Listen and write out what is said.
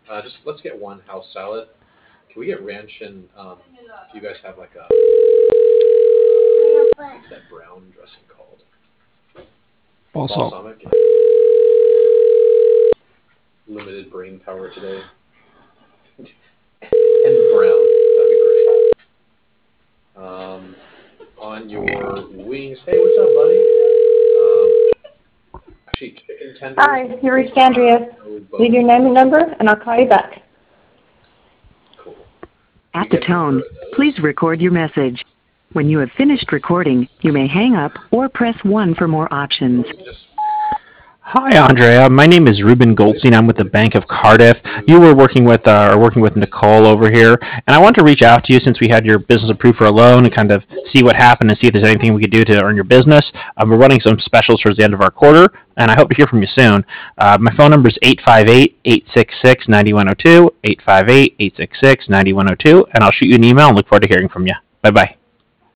Just let's get one house salad. Can we get ranch and if you guys have like a what's that brown dressing called? Balsam. Balsamic. Limited brain power today. And brown. That'd be great. On your wings. Hey, what's up, buddy? Actually, chicken tenders. Hi, you reached Andrea. Leave your name and number, and I'll call you back. Cool. At the tone, please record your message. When you have finished recording, you may hang up or press 1 for more options. Hi, Andrea. My name is Ruben Goldstein. I'm with the Bank of Cardiff. You were working with Nicole over here, and I want to reach out to you since we had your business approved for a loan and kind of see what happened and see if there's anything we could do to earn your business. We're running some specials towards the end of our quarter, and I hope to hear from you soon. My phone number is 858-866-9102, 858-866-9102, and I'll shoot you an email and look forward to hearing from you. Bye-bye.